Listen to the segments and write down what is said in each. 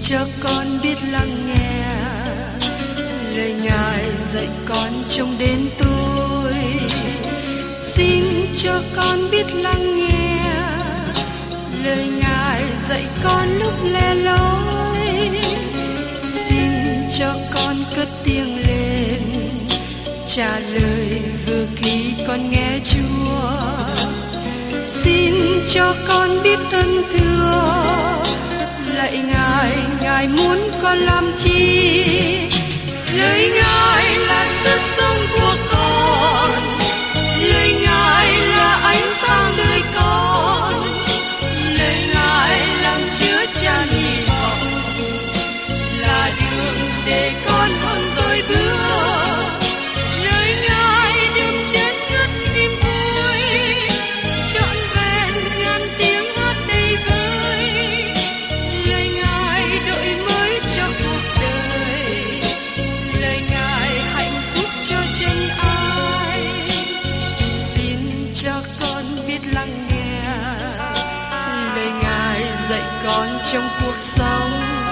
cho con biết lắng nghe lời Ngài dạy con trong đến tôi. Xin cho con biết lắng nghe lời Ngài dạy con lúc lẻ loi. Xin cho con cất tiếng lên trả lời vừa khi con nghe Chúa. Xin cho con biết ơn thưa lạy Ngài, Ngài muốn con làm chi? Lời Ngài là sức sống của con, lời Ngài là ánh sáng đời con, lời Ngài làm chứa chan hy vọng, là đường để con không dối bước. Lời Ngài đừng chết ngất niềm vui, trọn vẹn ngàn tiếng hát đầy vơi. Lời Ngài đổi mới cho cuộc đời, lời Ngài hạnh phúc cho chân ai. Xin cho con biết lắng nghe lời Ngài dạy con trong cuộc sống.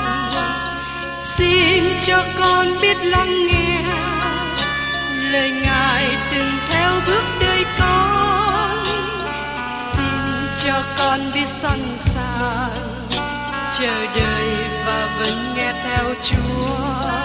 Xin cho con biết lắng nghe lời Ngài đừng theo bước đời con. Xin cho con biết sẵn sàng chờ đợi và vẫn nghe theo Chúa.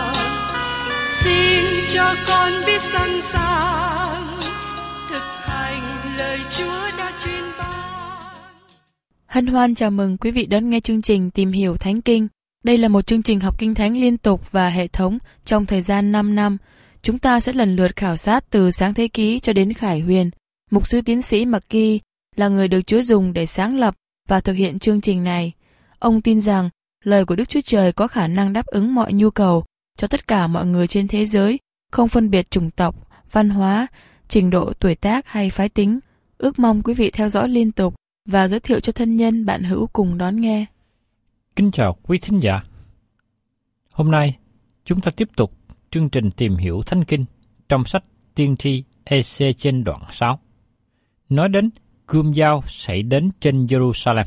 Xin cho con biết sẵn sàng thực hành lời Chúa đã truyền ban. Hân hoan chào mừng quý vị đón nghe chương trình Tìm hiểu Thánh Kinh. Đây là một chương trình học Kinh Thánh liên tục và hệ thống trong thời gian 5 năm. Chúng ta sẽ lần lượt khảo sát từ Sáng Thế Ký cho đến Khải Huyền. Mục sư tiến sĩ McGee là người được Chúa dùng để sáng lập và thực hiện chương trình này. Ông tin rằng lời của Đức Chúa Trời có khả năng đáp ứng mọi nhu cầu cho tất cả mọi người trên thế giới, không phân biệt chủng tộc, văn hóa, trình độ tuổi tác hay phái tính. Ước mong quý vị theo dõi liên tục và giới thiệu cho thân nhân bạn hữu cùng đón nghe. Kính chào quý thính giả. Hôm nay, chúng ta tiếp tục chương trình tìm hiểu Thánh Kinh trong sách Tiên tri Ê-xê-chiên đoạn 6, nói đến gươm dao xảy đến trên Jerusalem.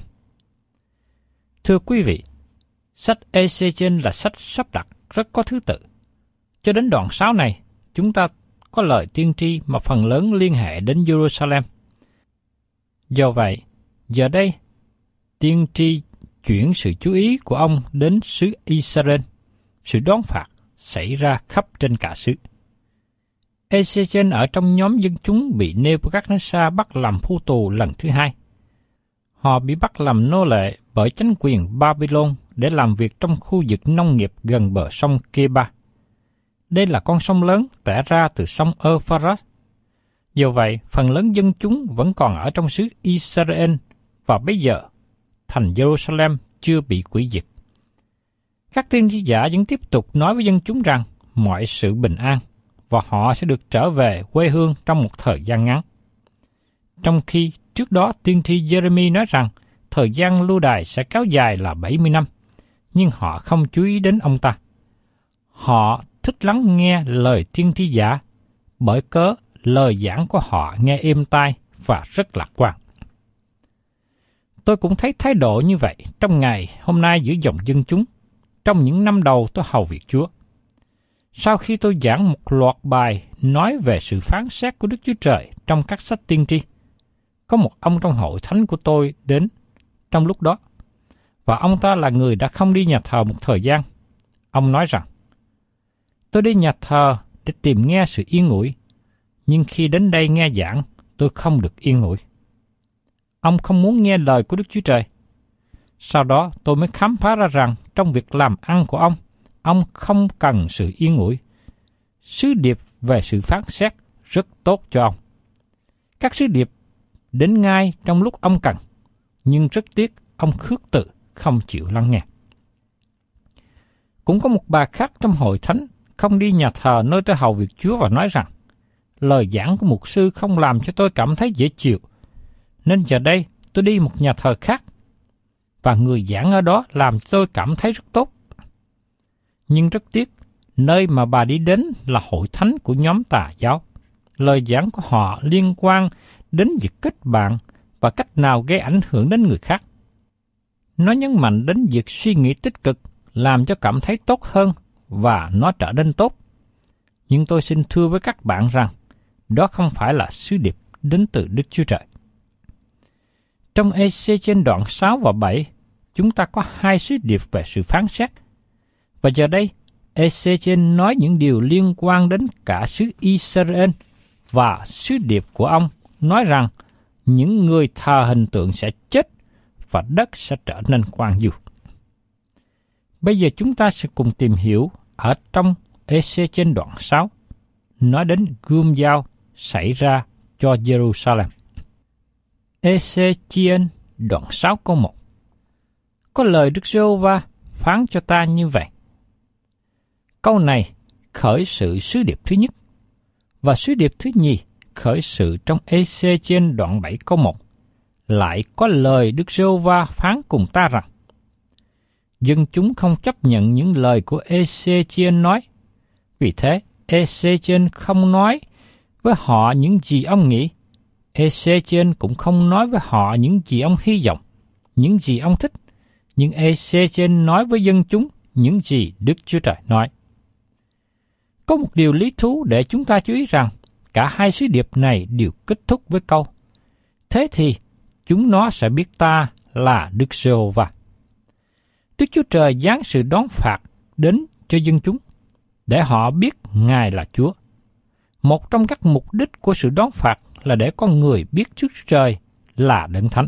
Thưa quý vị, sách Ê-xê-chiên là sách sắp đặt rất có thứ tự. Cho đến đoạn 6 này, chúng ta có lời tiên tri mà phần lớn liên hệ đến Jerusalem. Do vậy, giờ đây, tiên tri chuyển sự chú ý của ông đến xứ Israel, sự đón phạt xảy ra khắp trên cả xứ. Ê-xê-chiên ở trong nhóm dân chúng bị Nê-bu-cát-nê-sa bắt làm phu tù lần thứ hai. Họ bị bắt làm nô lệ bởi chính quyền Babylon để làm việc trong khu vực nông nghiệp gần bờ sông Kê-ba. Đây là con sông lớn tẻ ra từ sông Euphrates. Do vậy, phần lớn dân chúng vẫn còn ở trong xứ Israel và bây giờ thành Jerusalem chưa bị hủy diệt. Các tiên tri giả vẫn tiếp tục nói với dân chúng rằng mọi sự bình an và họ sẽ được trở về quê hương trong một thời gian ngắn. Trong khi trước đó tiên tri Jeremy nói rằng thời gian lưu đày sẽ kéo dài là 70 năm, nhưng họ không chú ý đến ông ta. Họ thích lắng nghe lời tiên tri giả bởi cớ lời giảng của họ nghe êm tai và rất lạc quan. Tôi cũng thấy thái độ như vậy trong ngày hôm nay giữa dòng dân chúng, trong những năm đầu tôi hầu việc Chúa. Sau khi tôi giảng một loạt bài nói về sự phán xét của Đức Chúa Trời trong các sách tiên tri, có một ông trong hội thánh của tôi đến trong lúc đó, và ông ta là người đã không đi nhà thờ một thời gian. Ông nói rằng, tôi đi nhà thờ để tìm nghe sự yên ủi, nhưng khi đến đây nghe giảng, tôi không được yên ủi. Ông không muốn nghe lời của Đức Chúa Trời. Sau đó tôi mới khám phá ra rằng trong việc làm ăn của ông không cần sự yên ủi. Sứ điệp về sự phán xét rất tốt cho ông. Các sứ điệp đến ngay trong lúc ông cần, nhưng rất tiếc ông khước từ, không chịu lắng nghe. Cũng có một bà khác trong hội thánh không đi nhà thờ nơi tôi hầu việc Chúa và nói rằng lời giảng của mục sư không làm cho tôi cảm thấy dễ chịu, nên giờ đây tôi đi một nhà thờ khác, và người giảng ở đó làm cho tôi cảm thấy rất tốt. Nhưng rất tiếc, nơi mà bà đi đến là hội thánh của nhóm tà giáo. Lời giảng của họ liên quan đến việc kết bạn và cách nào gây ảnh hưởng đến người khác. Nó nhấn mạnh đến việc suy nghĩ tích cực, làm cho cảm thấy tốt hơn và nó trở nên tốt. Nhưng tôi xin thưa với các bạn rằng, đó không phải là sứ điệp đến từ Đức Chúa Trời. Trong Ê-xê trên đoạn 6 và 7, chúng ta có hai sứ điệp về sự phán xét. Và giờ đây, Ê-xê trên nói những điều liên quan đến cả xứ Israel, và sứ điệp của ông nói rằng những người thờ hình tượng sẽ chết và đất sẽ trở nên quang du. Bây giờ chúng ta sẽ cùng tìm hiểu ở trong Ê-xê trên đoạn 6, nói đến gươm dao xảy ra cho Jerusalem. Ê-xê chiên đoạn 6 câu 1. Có lời Đức Giê-hô-va phán cho ta như vậy. Câu này khởi sự sứ điệp thứ nhất, và sứ điệp thứ nhì khởi sự trong Ê-xê trên đoạn 7 câu 1. Lại có lời Đức Giê-hô-va phán cùng ta rằng, dân chúng không chấp nhận những lời của Ê-xê trên nói. Vì thế, Ê-xê trên không nói với họ những gì ông nghĩ. Ê-xê trên cũng không nói với họ những gì ông hy vọng, những gì ông thích. Nhưng Ê-xê trên nói với dân chúng những gì Đức Chúa Trời nói. Có một điều lý thú để chúng ta chú ý rằng, cả hai sứ điệp này đều kết thúc với câu, thế thì chúng nó sẽ biết ta là Đức Giê-hô-va. Đức Chúa Trời giáng sự đón phạt đến cho dân chúng, để họ biết Ngài là Chúa. Một trong các mục đích của sự đón phạt là để con người biết Đức Chúa Trời là Đấng Thánh.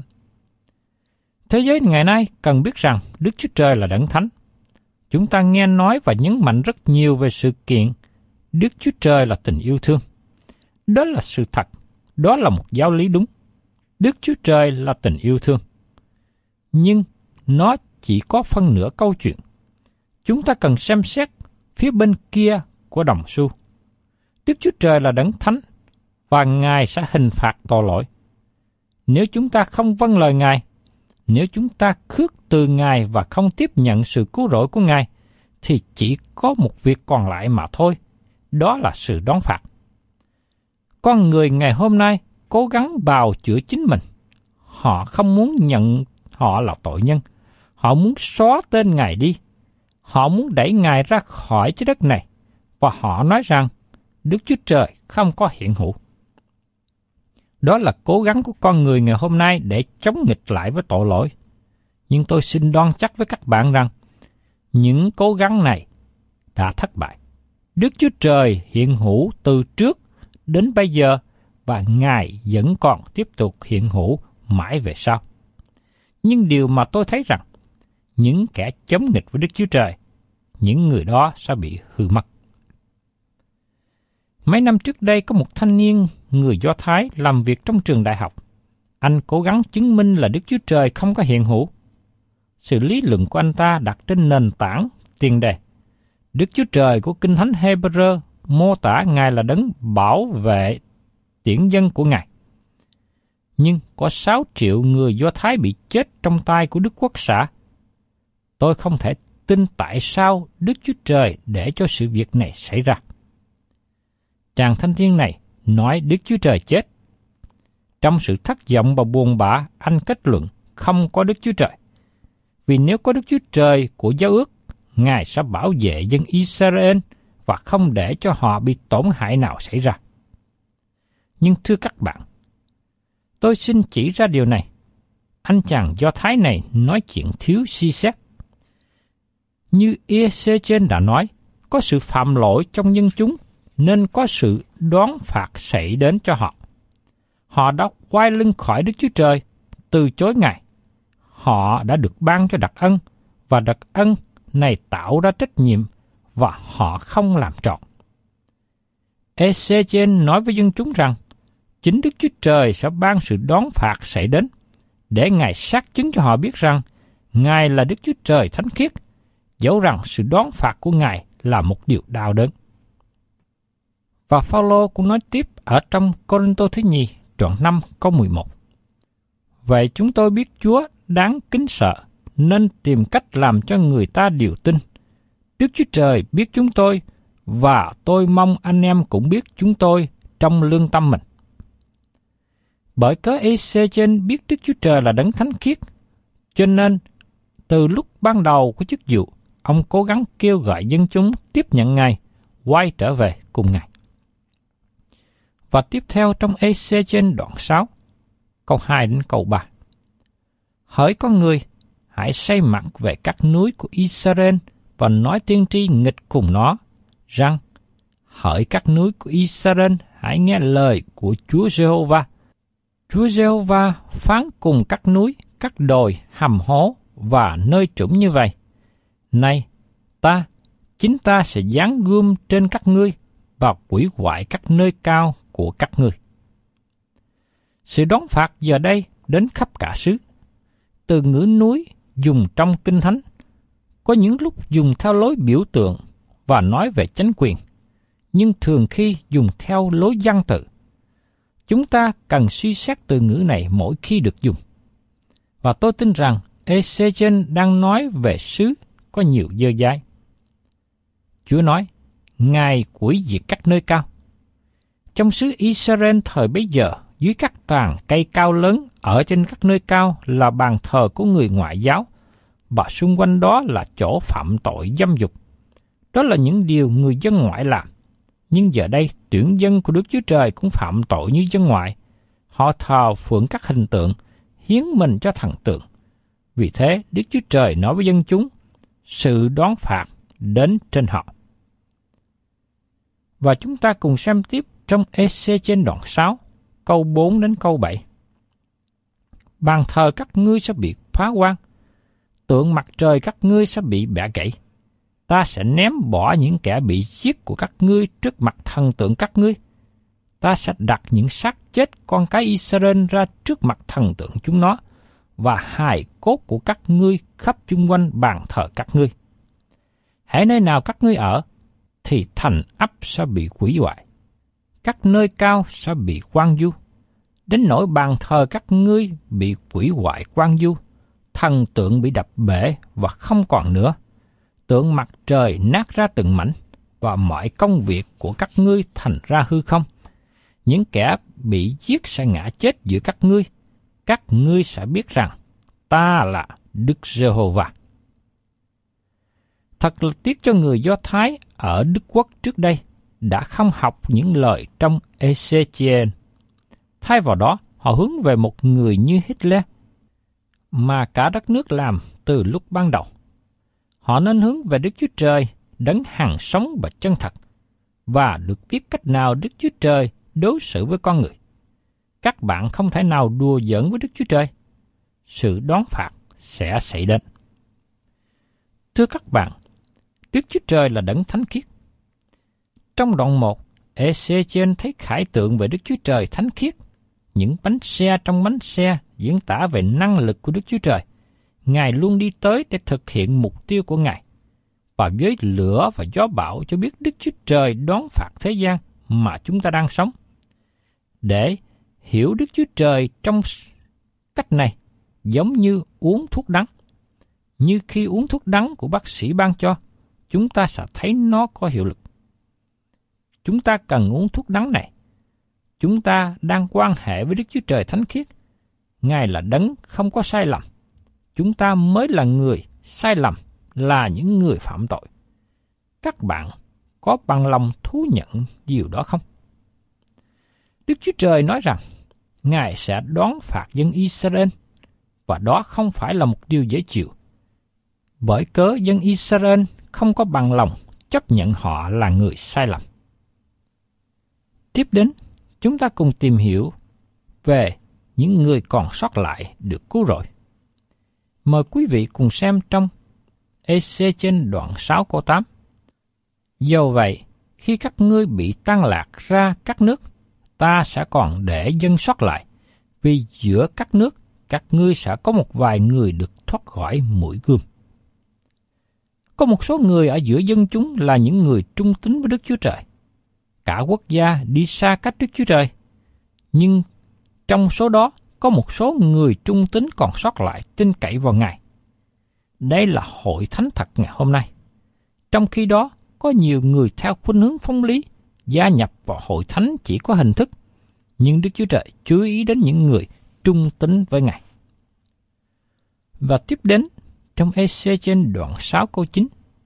Thế giới ngày nay cần biết rằng Đức Chúa Trời là Đấng Thánh. Chúng ta nghe nói và nhấn mạnh rất nhiều về sự kiện Đức Chúa Trời là tình yêu thương. Đó là sự thật, đó là một giáo lý đúng. Đức Chúa Trời là tình yêu thương. Nhưng nó chỉ có phân nửa câu chuyện. Chúng ta cần xem xét phía bên kia của đồng xu. Đức Chúa Trời là Đấng Thánh và Ngài sẽ hình phạt tội lỗi. Nếu chúng ta không vâng lời Ngài, nếu chúng ta khước từ Ngài và không tiếp nhận sự cứu rỗi của Ngài, thì chỉ có một việc còn lại mà thôi, đó là sự đón phạt. Con người ngày hôm nay cố gắng bào chữa chính mình. Họ không muốn nhận họ là tội nhân. Họ muốn xóa tên Ngài đi. Họ muốn đẩy Ngài ra khỏi trái đất này. Và họ nói rằng Đức Chúa Trời không có hiện hữu. Đó là cố gắng của con người ngày hôm nay để chống nghịch lại với tội lỗi. Nhưng tôi xin đoan chắc với các bạn rằng, những cố gắng này đã thất bại. Đức Chúa Trời hiện hữu từ trước đến bây giờ và Ngài vẫn còn tiếp tục hiện hữu mãi về sau. Nhưng điều mà tôi thấy rằng, những kẻ chống nghịch với Đức Chúa Trời, những người đó sẽ bị hư mất. Mấy năm trước đây có một thanh niên người Do Thái làm việc trong trường đại học. Anh cố gắng chứng minh là Đức Chúa Trời không có hiện hữu. Sự lý luận của anh ta đặt trên nền tảng tiền đề. Đức Chúa Trời của Kinh Thánh Hebrew mô tả Ngài là đấng bảo vệ tiễn dân của Ngài. Nhưng có 6 triệu người Do Thái bị chết trong tay của Đức Quốc xã. Tôi không thể tin tại sao Đức Chúa Trời để cho sự việc này xảy ra. Chàng thanh niên này nói Đức Chúa Trời chết. Trong sự thất vọng và buồn bã, anh kết luận không có Đức Chúa Trời. Vì nếu có Đức Chúa Trời của giao ước, Ngài sẽ bảo vệ dân Israel và không để cho họ bị tổn hại nào xảy ra. Nhưng thưa các bạn, tôi xin chỉ ra điều này. Anh chàng Do Thái này nói chuyện thiếu suy xét. Như Ê-xê trên đã nói, có sự phạm lỗi trong dân chúng, nên có sự đoán phạt xảy đến cho họ. Họ đã quay lưng khỏi Đức Chúa Trời, từ chối Ngài. Họ đã được ban cho đặc ân, và đặc ân này tạo ra trách nhiệm, và họ không làm trọn. Ê-xê trên nói với dân chúng rằng, chính Đức Chúa Trời sẽ ban sự đoán phạt xảy đến, để Ngài xác chứng cho họ biết rằng, Ngài là Đức Chúa Trời thánh khiết, dẫu rằng sự đoán phạt của Ngài là một điều đau đớn. Và Phao-lô cũng nói tiếp ở trong Cô-rinh-tô thứ nhì, đoạn 5 câu 11. Vậy chúng tôi biết Chúa đáng kính sợ, nên tìm cách làm cho người ta điều tin. Đức Chúa Trời biết chúng tôi, và tôi mong anh em cũng biết chúng tôi trong lương tâm mình. Bởi cớ Ê-xê trên biết Đức Chúa Trời là đấng thánh khiết, cho nên từ lúc ban đầu của chức vụ, ông cố gắng kêu gọi dân chúng tiếp nhận Ngài, quay trở về cùng Ngài. Và tiếp theo trong Ê-xê-trên đoạn 6, câu 2 đến câu 3. Hỡi con người, hãy xây mặt về các núi của Israel và nói tiên tri nghịch cùng nó, rằng: hỡi các núi của Israel, hãy nghe lời của Chúa Giê-hô-va. Chúa Giê-hô-va phán cùng các núi, các đồi, hầm hố và nơi trũng như vậy: này, chính ta sẽ giáng gươm trên các ngươi và hủy hoại các nơi cao của các ngươi. Sự đón phạt giờ đây đến khắp cả xứ. Từ ngữ núi dùng trong Kinh Thánh, có những lúc dùng theo lối biểu tượng và nói về chánh quyền, nhưng thường khi dùng theo lối văn tự. Chúng ta cần suy xét từ ngữ này mỗi khi được dùng. Và tôi tin rằng Ê-xê-trên đang nói về xứ có nhiều dơ dãi. Chúa nói, Ngài hủy diệt các nơi cao. Trong xứ Israel thời bấy giờ, dưới các tàn cây cao lớn ở trên các nơi cao là bàn thờ của người ngoại giáo, và xung quanh đó là chỗ phạm tội dâm dục. Đó là những điều người dân ngoại làm. Nhưng giờ đây, tuyển dân của Đức Chúa Trời cũng phạm tội như dân ngoại. Họ thờ phượng các hình tượng, hiến mình cho thần tượng. Vì thế, Đức Chúa Trời nói với dân chúng, sự đoán phạt đến trên họ. Và chúng ta cùng xem tiếp trong Ê-xê-trên đoạn 6, câu 4 đến câu 7. Bàn thờ các ngươi sẽ bị phá hoang, tượng mặt trời các ngươi sẽ bị bẻ gãy. Ta sẽ ném bỏ những kẻ bị giết của các ngươi trước mặt thần tượng các ngươi. Ta sẽ đặt những xác chết con cái Israel ra trước mặt thần tượng chúng nó, và hài cốt của các ngươi khắp chung quanh bàn thờ các ngươi. Hễ nơi nào các ngươi ở, thì thành ấp sẽ bị hủy hoại. Các nơi cao sẽ bị hoang vu. Đến nỗi bàn thờ các ngươi bị hủy hoại hoang vu, thần tượng bị đập bể và không còn nữa. Tượng mặt trời nát ra từng mảnh, và mọi công việc của các ngươi thành ra hư không. Những kẻ bị giết sẽ ngã chết giữa các ngươi sẽ biết rằng ta là Đức Giê-hô-va. Thật là tiếc cho người Do Thái ở Đức Quốc trước đây đã không học những lời trong Ê-xê-trên. Thay vào đó, họ hướng về một người như Hitler, mà cả đất nước làm từ lúc ban đầu. Họ nên hướng về Đức Chúa Trời, đấng hằng sống và chân thật, và được biết cách nào Đức Chúa Trời đối xử với con người. Các bạn không thể nào đùa giỡn với Đức Chúa Trời. Sự đoán phạt sẽ xảy đến. Thưa các bạn, Đức Chúa Trời là đấng thánh khiết. Trong đoạn 1, Ê-xê-trên thấy khải tượng về Đức Chúa Trời thánh khiết. Những bánh xe trong bánh xe diễn tả về năng lực của Đức Chúa Trời. Ngài luôn đi tới để thực hiện mục tiêu của Ngài. Và với lửa và gió bão cho biết Đức Chúa Trời đoán phạt thế gian mà chúng ta đang sống. Để hiểu Đức Chúa Trời trong cách này giống như uống thuốc đắng. Như khi uống thuốc đắng của bác sĩ ban cho, chúng ta sẽ thấy nó có hiệu lực. Chúng ta cần uống thuốc đắng này. Chúng ta đang quan hệ với Đức Chúa Trời thánh khiết. Ngài là đấng không có sai lầm. Chúng ta mới là người sai lầm, là những người phạm tội. Các bạn có bằng lòng thú nhận điều đó không? Đức Chúa Trời nói rằng Ngài sẽ đoán phạt dân Israel, và đó không phải là một điều dễ chịu. Bởi cớ dân Israel không có bằng lòng chấp nhận họ là người sai lầm. Tiếp đến, chúng ta cùng tìm hiểu về những người còn sót lại được cứu rỗi. Mời quý vị cùng xem trong Ê-xê-trên đoạn 6 câu 8. Dầu vậy, khi các ngươi bị tan lạc ra các nước, ta sẽ còn để dân sót lại, vì giữa các nước, các ngươi sẽ có một vài người được thoát khỏi mũi gươm. Có một số người ở giữa dân chúng là những người trung tín với Đức Chúa Trời. Cả quốc gia đi xa cách Đức Chúa Trời. Nhưng trong số đó, có một số người trung tín còn sót lại tin cậy vào Ngài. Đây là hội thánh thật ngày hôm nay. Trong khi đó, có nhiều người theo khuynh hướng phong lý, gia nhập vào hội thánh chỉ có hình thức. Nhưng Đức Chúa Trời chú ý đến những người trung tín với Ngài. Và tiếp đến, trong Ê-xê-trên đoạn 6 câu 9,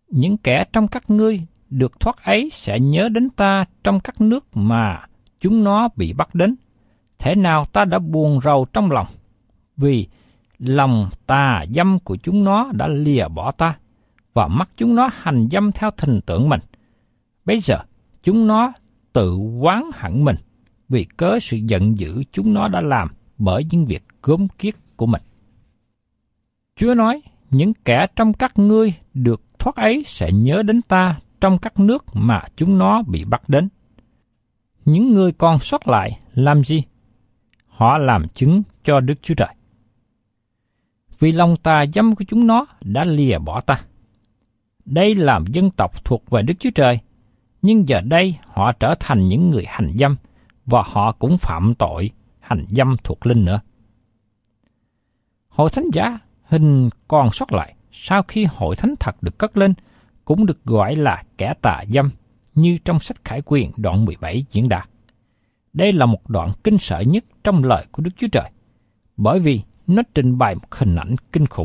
những kẻ trong các ngươi được thoát ấy sẽ nhớ đến ta trong các nước mà chúng nó bị bắt đến. Thế nào ta đã buồn rầu trong lòng, vì lòng tà dâm của chúng nó đã lìa bỏ ta, và mắt chúng nó hành dâm theo hình tượng mình. Bây giờ chúng nó tự oán hận mình, vì cớ sự giận dữ chúng nó đã làm bởi những việc gớm ghiếc của mình. Chúa nói, những kẻ trong các ngươi được thoát ấy sẽ nhớ đến ta trong các nước mà chúng nó bị bắt đến. Những người còn sót lại làm gì? Họ làm chứng cho Đức Chúa Trời. Vì lòng tà dâm của chúng nó đã lìa bỏ ta. Đây là dân tộc thuộc về Đức Chúa Trời, nhưng giờ đây họ trở thành những người hành dâm, và họ cũng phạm tội hành dâm thuộc linh nữa. Hội thánh giả hình còn sót lại sau khi hội thánh thật được cất lên cũng được gọi là kẻ tà dâm, như trong sách Khải Quyền đoạn 17 diễn đạt. Đây là một đoạn kinh sợ nhất trong lời của Đức Chúa Trời, bởi vì nó trình bày một hình ảnh kinh khủng.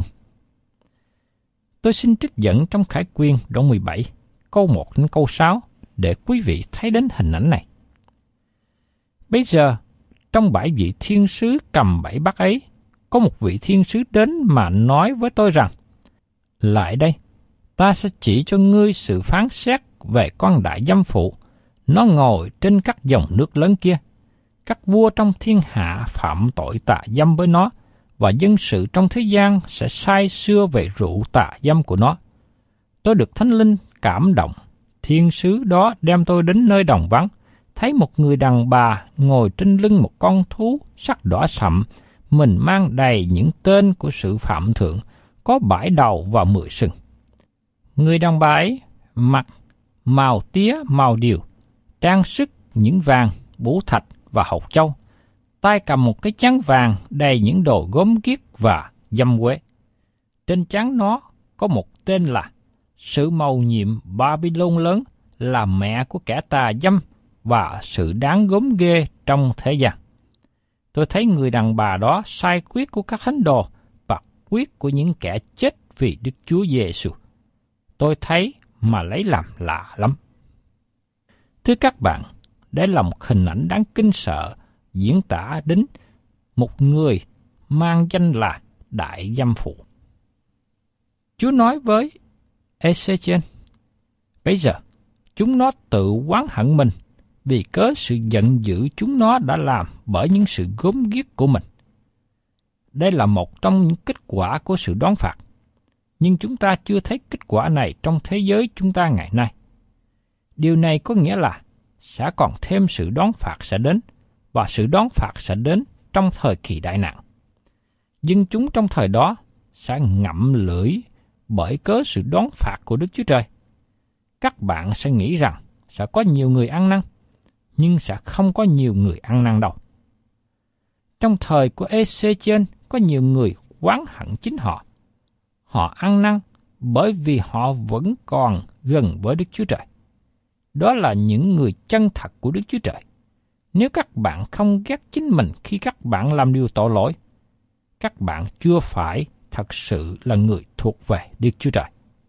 Tôi xin trích dẫn trong Khải Quyền đoạn 17, câu 1 đến câu 6 để quý vị thấy đến hình ảnh này. Bây giờ, trong 7 vị thiên sứ cầm 7 bát ấy, có một vị thiên sứ đến mà nói với tôi rằng, lại đây, ta sẽ chỉ cho ngươi sự phán xét về con đại dâm phụ, nó ngồi trên các dòng nước lớn kia. Các vua trong thiên hạ phạm tội tà dâm với nó, và dân sự trong thế gian sẽ say sưa về rượu tà dâm của nó. Tôi được Thánh Linh cảm động, thiên sứ đó đem tôi đến nơi đồng vắng, thấy một người đàn bà ngồi trên lưng một con thú sắc đỏ sậm, mình mang đầy những tên của sự phạm thượng, có 7 đầu và 10 sừng. Người đàn bà ấy mặc màu tía màu điều, trang sức những vàng, báu thạch và hột châu, tay cầm một cái chán vàng đầy những đồ gốm ghiếc và dâm quế. Trên trán nó có một tên là Sự Mầu Nhiệm Babylon lớn, là mẹ của kẻ tà dâm và sự đáng gớm ghê trong thế gian. Tôi thấy người đàn bà đó sai quyết của các thánh đồ và quyết của những kẻ chết vì Đức Chúa Giêsu. Tôi thấy mà lấy làm lạ lắm. Thưa các bạn, đây là một hình ảnh đáng kinh sợ diễn tả đến một người mang danh là đại dâm phụ. Chúa nói với Ê-xê-chiên, bây giờ chúng nó tự oán hận mình, vì cớ sự giận dữ chúng nó đã làm bởi những sự gớm ghiếc của mình. Đây là một trong những kết quả của sự đoán phạt, nhưng chúng ta chưa thấy kết quả này trong thế giới chúng ta ngày nay. Điều này có nghĩa là sẽ còn thêm sự đoán phạt sẽ đến, và sự đoán phạt sẽ đến trong thời kỳ đại nạn. Dân chúng trong thời đó sẽ ngậm lưỡi bởi cớ sự đoán phạt của Đức Chúa Trời. Các bạn sẽ nghĩ rằng sẽ có nhiều người ăn năn, nhưng sẽ không có nhiều người ăn năn đâu. Trong thời của Ê-xê-chiên có nhiều người oán hận chính họ. Họ ăn năn bởi vì họ vẫn còn gần với Đức Chúa Trời. Đó là những người chân thật của Đức Chúa Trời. Nếu các bạn không ghét chính mình khi các bạn làm điều tội lỗi, các bạn chưa phải thật sự là người thuộc về Đức Chúa Trời.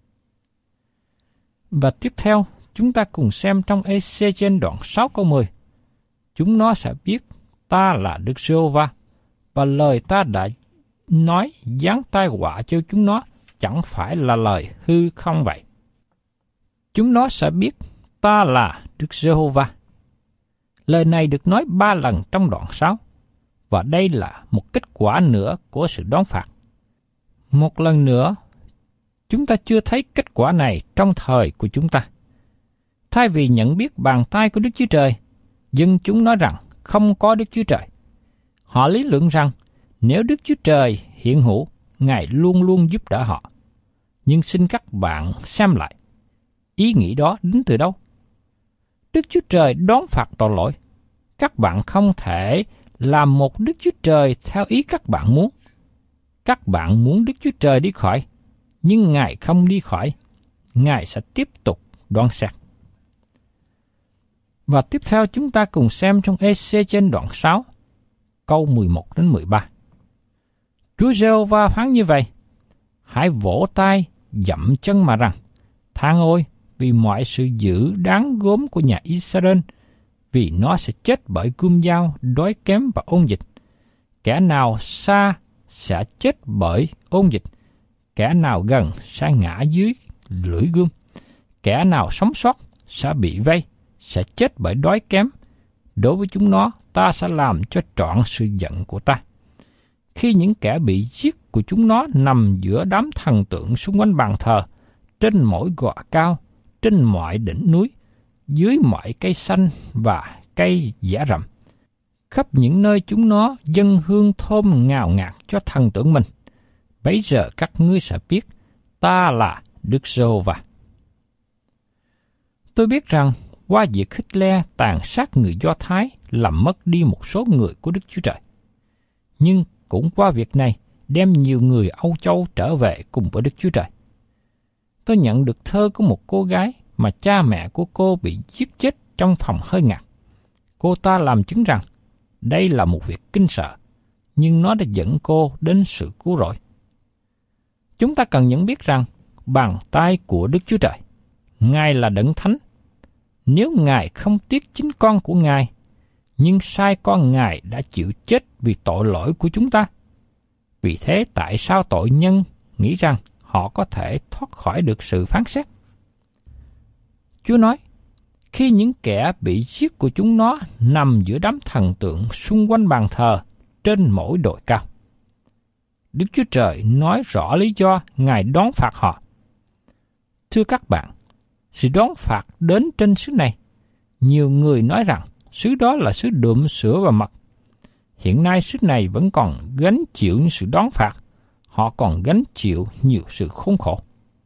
Và tiếp theo, chúng ta cùng xem trong Ê-xê-chiên đoạn 6 câu 10. Chúng nó sẽ biết ta là Đức Giê-hô-va, và lời ta đã nói giáng tai họa cho chúng nó chẳng phải là lời hư không vậy. Chúng nó sẽ biết ta là Đức Giê-hô-va. Lời này được nói 3 lần trong đoạn 6, và đây là một kết quả nữa của sự đoán phạt. Một lần nữa, chúng ta chưa thấy kết quả này trong thời của chúng ta. Thay vì nhận biết bàn tay của Đức Chúa Trời, dân chúng nói rằng không có Đức Chúa Trời. Họ lý luận rằng nếu Đức Chúa Trời hiện hữu, Ngài luôn luôn giúp đỡ họ. Nhưng xin các bạn xem lại, ý nghĩ đó đến từ đâu? Đức Chúa Trời đón phạt tội lỗi. Các bạn không thể làm một Đức Chúa Trời theo ý các bạn muốn. Các bạn muốn Đức Chúa Trời đi khỏi, nhưng Ngài không đi khỏi. Ngài sẽ tiếp tục đoán xét. Và tiếp theo chúng ta cùng xem trong Ê-xê-chiên đoạn 6, câu 11 đến 13. Chúa Giê-hô-va phán như vậy: Hãy vỗ tay, dậm chân mà rằng, Than ôi vì mọi sự dữ đáng gớm của nhà Israel, vì nó sẽ chết bởi cươm dao, đói kém và ôn dịch. Kẻ nào xa sẽ chết bởi ôn dịch, kẻ nào gần sẽ ngã dưới lưỡi gươm. Kẻ nào sống sót sẽ bị vây, sẽ chết bởi đói kém. Đối với chúng nó, ta sẽ làm cho trọn sự giận của ta. Khi những kẻ bị giết của chúng nó nằm giữa đám thần tượng xung quanh bàn thờ, trên mỗi gò cao, trên mọi đỉnh núi, dưới mọi cây xanh và cây dã rậm, khắp những nơi chúng nó dâng hương thơm ngào ngạt cho thần tượng mình, bấy giờ các ngươi sẽ biết ta là Đức Giê-hô-va. Tôi biết rằng qua việc Hitler tàn sát người Do Thái làm mất đi một số người của Đức Chúa Trời, nhưng cũng qua việc này đem nhiều người Âu Châu trở về cùng với Đức Chúa Trời. Tôi nhận được thơ của một cô gái mà cha mẹ của cô bị giết chết trong phòng hơi ngạt. Cô ta làm chứng rằng đây là một việc kinh sợ, nhưng nó đã dẫn cô đến sự cứu rỗi. Chúng ta cần nhận biết rằng bàn tay của Đức Chúa Trời, Ngài là Đấng Thánh. Nếu Ngài không tiếc chính con của Ngài, nhưng sai con Ngài đã chịu chết vì tội lỗi của chúng ta. Vì thế tại sao tội nhân nghĩ rằng họ có thể thoát khỏi được sự phán xét? Chúa nói, khi những kẻ bị giết của chúng nó nằm giữa đám thần tượng xung quanh bàn thờ trên mỗi đồi cao. Đức Chúa Trời nói rõ lý do Ngài đón phạt họ. Thưa các bạn, sự đón phạt đến trên xứ này. Nhiều người nói rằng xứ đó là xứ đượm sữa và mật. Hiện nay xứ này vẫn còn gánh chịu những sự đón phạt. Họ còn gánh chịu nhiều sự khốn khổ.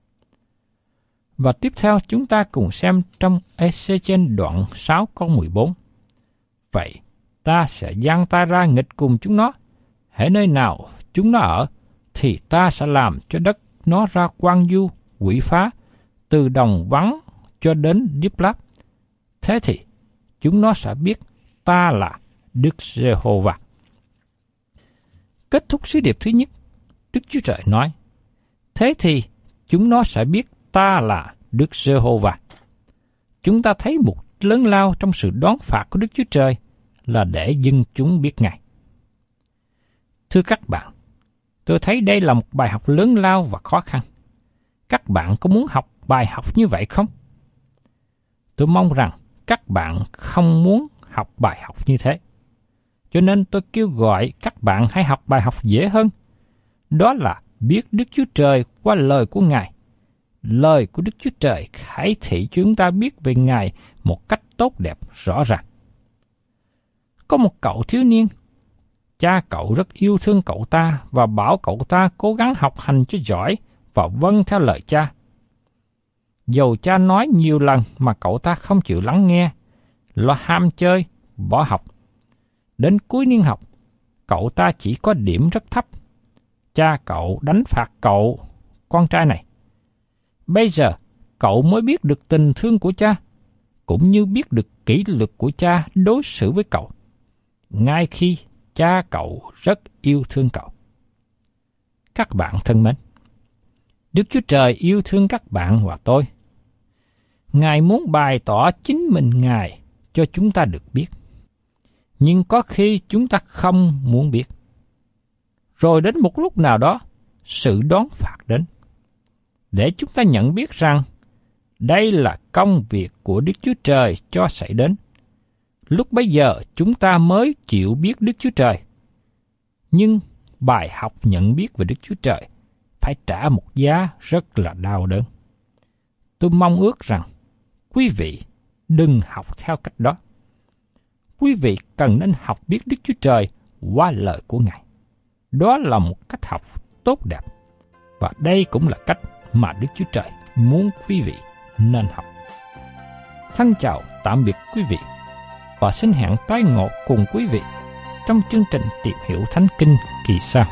Và tiếp theo chúng ta cùng xem trong Ê-xê-chiên đoạn 6 câu 14. Vậy ta sẽ giang tay ra nghịch cùng chúng nó. Hễ nơi nào chúng nó ở, thì ta sẽ làm cho đất nó ra quang du, quỷ phá, từ đồng vắng cho đến Điếp Láp. Thế thì chúng nó sẽ biết ta là Đức Giê-hô-va. Kết thúc sứ điệp thứ nhất, Đức Chúa Trời nói, thế thì chúng nó sẽ biết ta là Đức Giê-hô-va. Chúng ta thấy một lớn lao trong sự đón phạt của Đức Chúa Trời là để dân chúng biết Ngài. Thưa các bạn, tôi thấy đây là một bài học lớn lao và khó khăn. Các bạn có muốn học bài học như vậy không? Tôi mong rằng các bạn không muốn học bài học như thế. Cho nên tôi kêu gọi các bạn hãy học bài học dễ hơn. Đó là biết Đức Chúa Trời qua lời của Ngài. Lời của Đức Chúa Trời khải thị cho chúng ta biết về Ngài một cách tốt đẹp, rõ ràng. Có một cậu thiếu niên, cha cậu rất yêu thương cậu ta và bảo cậu ta cố gắng học hành cho giỏi và vâng theo lời cha. Dầu cha nói nhiều lần mà cậu ta không chịu lắng nghe, lo ham chơi, bỏ học. Đến cuối niên học, cậu ta chỉ có điểm rất thấp. Cha cậu đánh phạt cậu, con trai này. Bây giờ, cậu mới biết được tình thương của cha, cũng như biết được kỷ luật của cha đối xử với cậu, ngay khi cha cậu rất yêu thương cậu. Các bạn thân mến, Đức Chúa Trời yêu thương các bạn và tôi. Ngài muốn bày tỏ chính mình Ngài cho chúng ta được biết. Nhưng có khi chúng ta không muốn biết. Rồi đến một lúc nào đó, sự đón phạt đến. Để chúng ta nhận biết rằng đây là công việc của Đức Chúa Trời cho xảy đến. Lúc bấy giờ chúng ta mới chịu biết Đức Chúa Trời. Nhưng bài học nhận biết về Đức Chúa Trời phải trả một giá rất là đau đớn. Tôi mong ước rằng quý vị đừng học theo cách đó. Quý vị cần nên học biết Đức Chúa Trời qua lời của Ngài. Đó là một cách học tốt đẹp. Và đây cũng là cách mà Đức Chúa Trời muốn quý vị nên học. Thân chào tạm biệt quý vị và xin hẹn tái ngộ cùng quý vị trong chương trình Tìm Hiểu Thánh Kinh kỳ sau.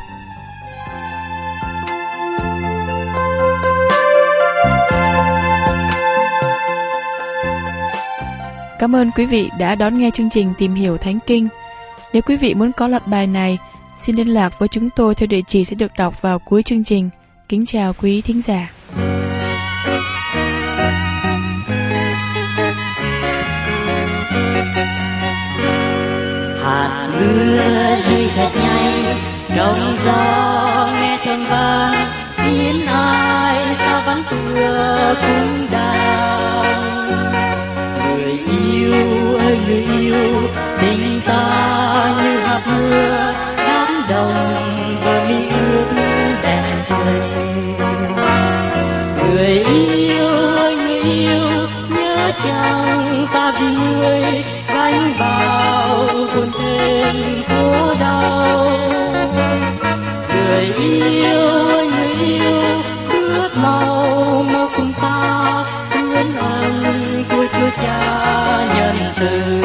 Cảm ơn quý vị đã đón nghe chương trình Tìm Hiểu Thánh Kinh. Nếu quý vị muốn có loạt bài này, xin liên lạc với chúng tôi theo địa chỉ sẽ được đọc vào cuối chương trình. Kính chào quý thính giả. mưa rơi thật nhanh, trong gió nghe thơm vang, khiến ai sao vắng tựa cũng đàn. Người yêu ơi người yêu, tình ta như hạt mưa, đám đồng bờ mi ướt đèn rơi. Người yêu ơi người yêu, nhớ chăng ta vì người gánh bao buồn thêm khổ đau. Người yêu ơi người yêu, ước mau mau cùng ta ướn ẩn của Chúa Cha nhân từ.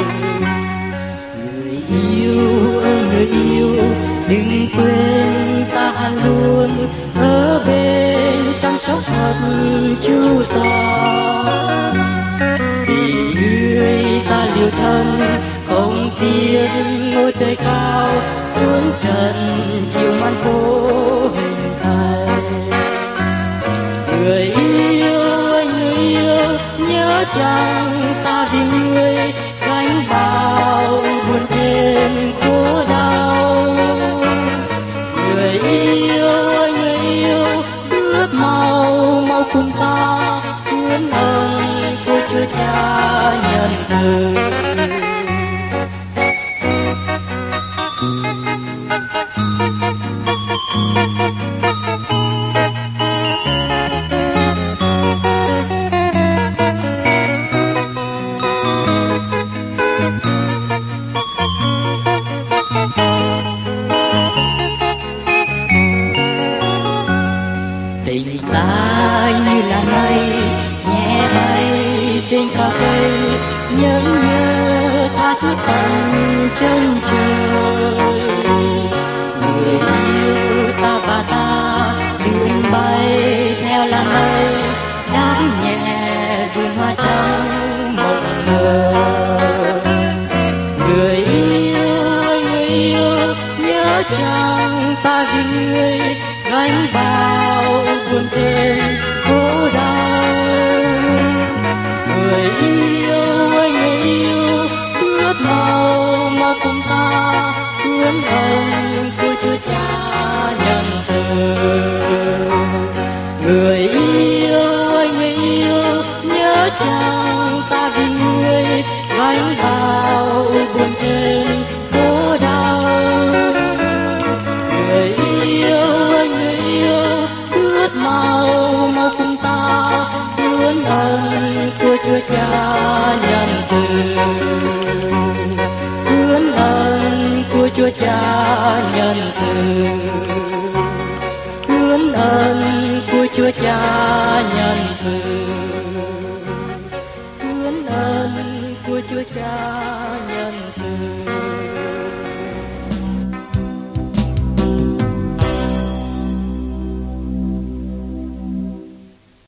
Người yêu ơi người yêu, đừng quên ta luôn ở bên chăm sóc thật chu toàn. Vì người ta liều thân không tiếc ngôi trời cao, xuống trần chiều man phố hình thành. Người yêu ơi người yêu, nhớ chăng ta vì người gánh bao buồn thêm khổ đau. Người yêu ơi người yêu, ước mau mau cùng ta ướn ẩn của Chúa Cha nhân từ. Tình ta như là mây nhẹ bay trên cỏ cây, nhớ nhớ tha thiết tận chân trời. Người yêu ta và ta đường bay theo làn mây, đám nhẹ vườn hoa trắng mộng mơ. Người yêu ơi người yêu, nhớ chăng ta vì người gánh bao buồn thêm khổ đau. Người yêu ơi người yêu, ước mau mau cùng ta ướn ẩn của Chúa Cha nhân từ. Người yêu ơi người yêu, nhớ chăng ta vì người gánh bao buồn thêm khổ đau. Người yêu ơi người yêu, ước mau mau cùng ta ướn ẩn của Chúa Cha nhân từ. Ướn ẩn của Chúa Cha nhân từ. Ướn ẩn của Chúa Cha nhân từ. Ướn ẩn của Chúa Cha nhân từ.